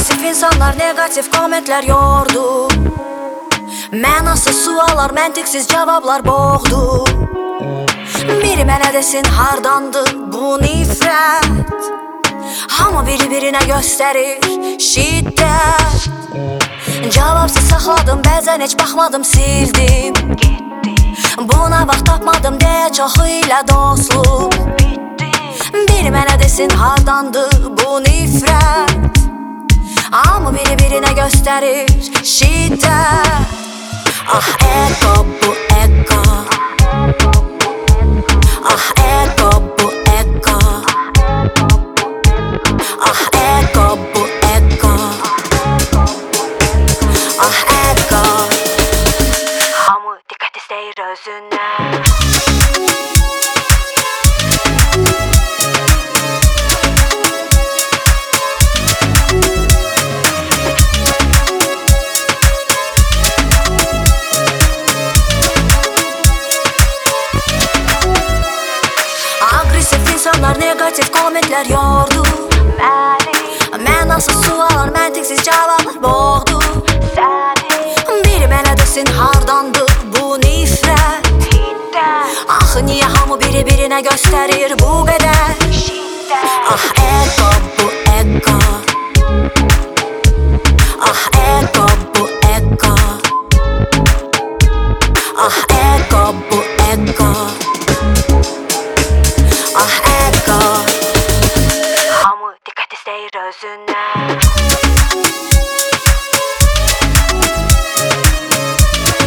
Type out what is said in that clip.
Agresif insanlar, negatif kommentler yordu. Mənasız suallar, məntiqsiz cavablar boğdu. Biri mənə desin hardandı bu nifrət. Hamı biri-birinə göstərir şiddət. Cavabsız saxladım, bəzən heç baxmadım, sildim. Buna vaxt tapmadım deyə çoxu ilə dostluq. Biri mənə desin hardandı bu nifrət. Hamı biri-birinə göstərir şiddət. Ah ego bu ego. Ah ego bu ego. Ah ego bu ego. Ah ego. Hamı diqqət istəyir özündən. Agresif insanlar, negatif kommentler yordu. Mənasız suallar, məntiqsiz cavablar boğdu. Biri mənə desin hardandı bu nifrət. Axı niyə hamı biri-birinə göstərir bu qədər Ah ego bu ego. Ah ego bu ego. Ah ego bu ego.